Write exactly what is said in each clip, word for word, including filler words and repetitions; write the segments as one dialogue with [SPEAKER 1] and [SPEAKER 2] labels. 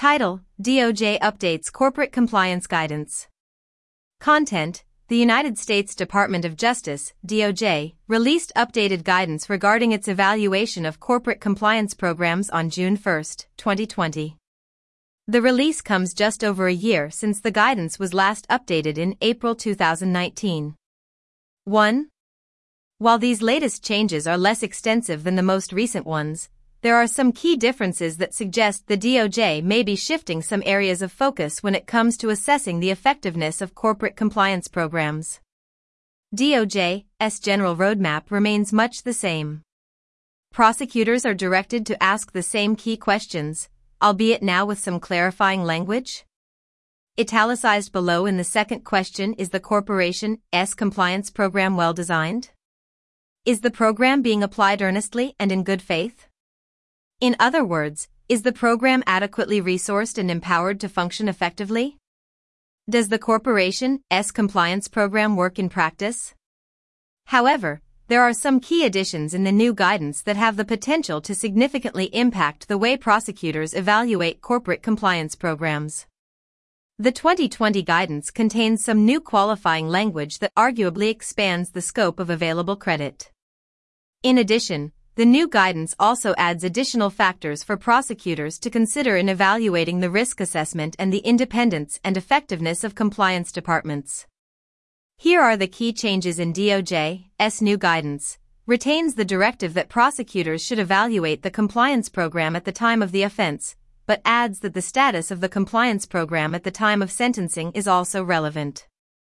[SPEAKER 1] Title: D O J updates corporate compliance guidance. Content: The United States Department of Justice, D O J, released updated guidance regarding its evaluation of corporate compliance programs on June first, twenty twenty. The release comes just over a year since the guidance was last updated in April two thousand nineteen. one. While these latest changes are less extensive than the most recent ones, there are some key differences that suggest the D O J may be shifting some areas of focus when it comes to assessing the effectiveness of corporate compliance programs. D O J's general roadmap remains much the same. Prosecutors are directed to ask the same key questions, albeit now with some clarifying language. Italicized below in the second question is the corporation's compliance program well designed? Is the program being applied earnestly and in good faith? In other words, is the program adequately resourced and empowered to function effectively? Does the corporation's compliance program work in practice? However, there are some key additions in the new guidance that have the potential to significantly impact the way prosecutors evaluate corporate compliance programs. The twenty twenty guidance contains some new qualifying language that arguably expands the scope of available credit. In addition, the new guidance also adds additional factors for prosecutors to consider in evaluating the risk assessment and the independence and effectiveness of compliance departments. Here are the key changes in D O J's new guidance. Retains the directive that prosecutors should evaluate the compliance program at the time of the offense, but adds that the status of the compliance program at the time of sentencing is also relevant.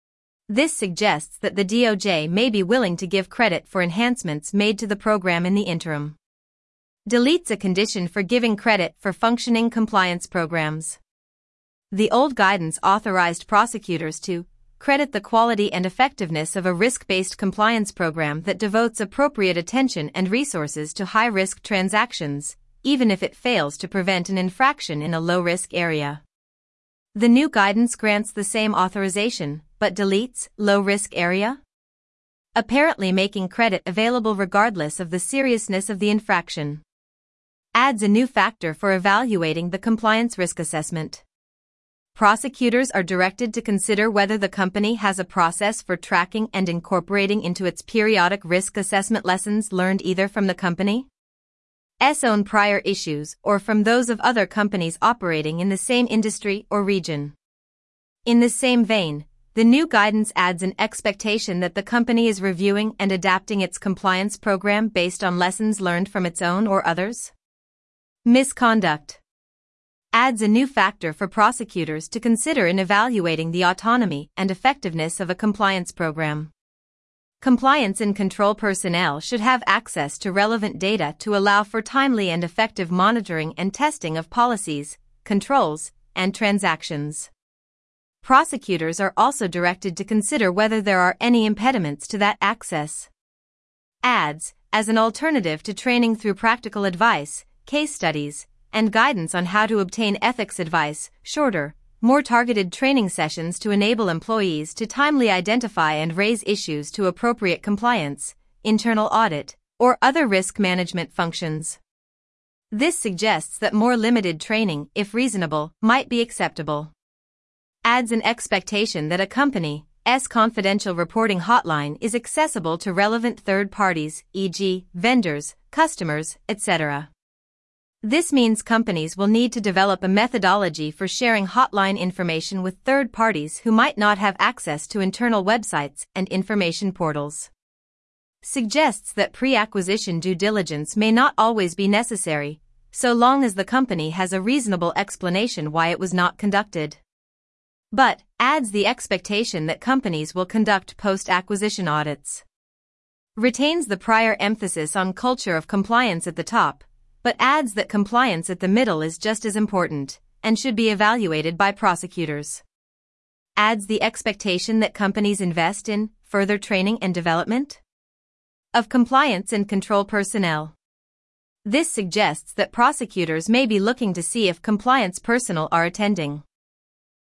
[SPEAKER 1] This suggests that the D O J may be willing to give credit for enhancements made to the program in the interim. Deletes a condition for giving credit for functioning compliance programs. The old guidance authorized prosecutors to credit the quality and effectiveness of a risk-based compliance program that devotes appropriate attention and resources to high-risk transactions, even if it fails to prevent an infraction in a low-risk area. The new guidance grants the same authorization, but deletes low-risk area, apparently making credit available regardless of the seriousness of the infraction. Adds a new factor for evaluating the compliance risk assessment. Prosecutors are directed to consider whether the company has a process for tracking and incorporating into its periodic risk assessment lessons learned either from the company's own prior issues or from those of other companies operating in the same industry or region. In the same vein, the new guidance adds an expectation that the company is reviewing and adapting its compliance program based on lessons learned from its own or others' misconduct. Adds a new factor for prosecutors to consider in evaluating the autonomy and effectiveness of a compliance program. Compliance and control personnel should have access to relevant data to allow for timely and effective monitoring and testing of policies, controls, and transactions. Prosecutors are also directed to consider whether there are any impediments to that access. Adds, as an alternative to training through practical advice, case studies, and guidance on how to obtain ethics advice, shorter, more targeted training sessions to enable employees to timely identify and raise issues to appropriate compliance, internal audit, or other risk management functions. This suggests that more limited training, if reasonable, might be acceptable. Adds an expectation that a company's confidential reporting hotline is accessible to relevant third parties, for example, vendors, customers, et cetera. This means companies will need to develop a methodology for sharing hotline information with third parties who might not have access to internal websites and information portals. Suggests that pre-acquisition due diligence may not always be necessary, so long as the company has a reasonable explanation why it was not conducted. But adds the expectation that companies will conduct post-acquisition audits. Retains the prior emphasis on culture of compliance at the top, but adds that compliance at the middle is just as important and should be evaluated by prosecutors. Adds the expectation that companies invest in further training and development of compliance and control personnel. This suggests that prosecutors may be looking to see if compliance personnel are attending